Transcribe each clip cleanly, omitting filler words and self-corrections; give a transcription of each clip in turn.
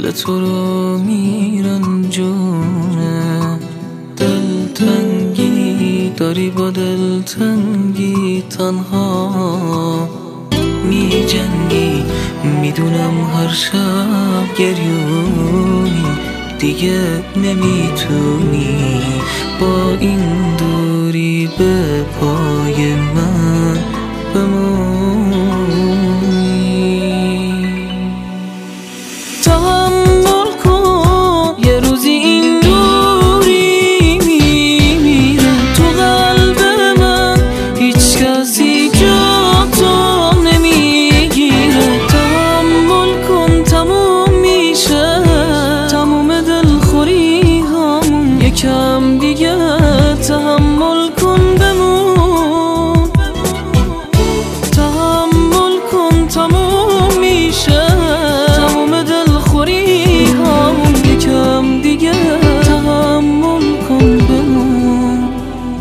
به تو رو میرنجونه. دلتنگی داری با دلتنگی تنها میجنگی، میدونم هر شب گریونی، دیگه نمیتونی با این دوری به پای من بمونی. تحمل کن یه روزی این دوری میمیره تو قلب من، هیچ کسی جا تو نمیگیره. تحمل کن تموم میشه تموم دلخوری همون، یکم دیگه تحمل کن بمون. تحمل کن تموم میشه تموم دلخوری همون، یکم دیگه تحمل کن بمون.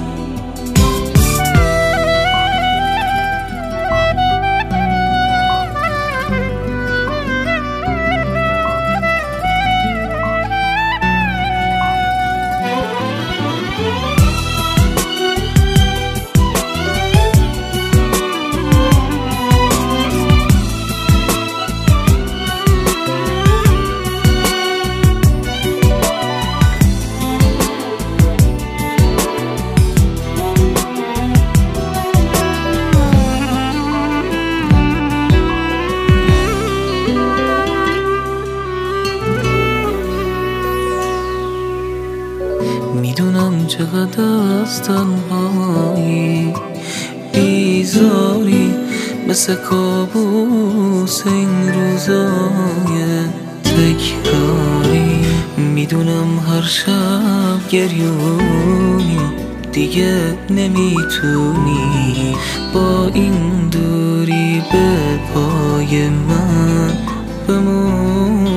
میدونم چقدر از تنهایی بیزاری، مثل کابوس این روزای تکراری. میدونم هر شب گریونی، دیگه نمیتونی با این دوری به پای من بمون.